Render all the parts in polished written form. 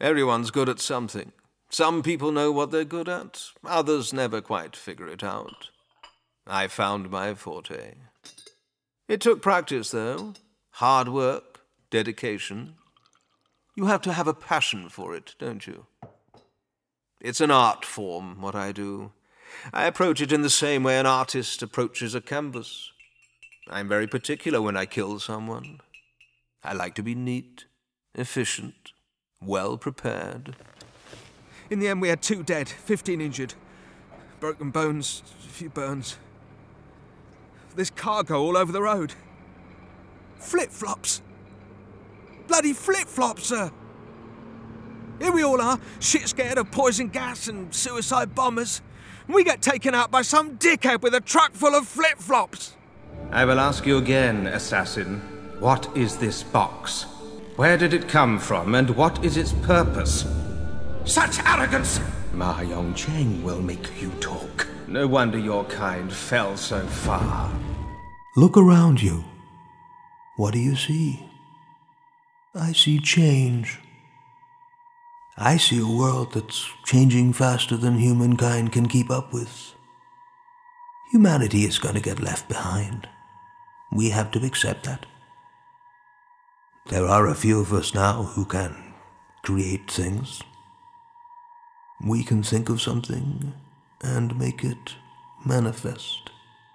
Everyone's good at something. Some people know what they're good at, others never quite figure it out. I found my forte. It took practice, though. Hard work, dedication. You have to have a passion for it, don't you? It's an art form, what I do. I approach it in the same way an artist approaches a canvas. I'm very particular when I kill someone. I like to be neat, efficient, well prepared. In the end, we had 2 dead, 15 injured. Broken bones, a few burns. There's cargo all over the road. Flip-flops. Bloody flip-flops, sir. Here we all are, shit scared of poison gas and suicide bombers. We get taken out by some dickhead with a truck full of flip-flops. I will ask you again, assassin. What is this box? Where did it come from, and what is its purpose? Such arrogance! Ma Yongcheng will make you talk. No wonder your kind fell so far. Look around you. What do you see? I see change. I see a world that's changing faster than humankind can keep up with. Humanity is going to get left behind. We have to accept that. There are a few of us now who can create things. We can think of something and make it manifest.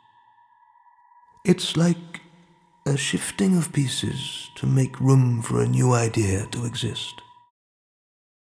It's like a shifting of pieces to make room for a new idea to exist.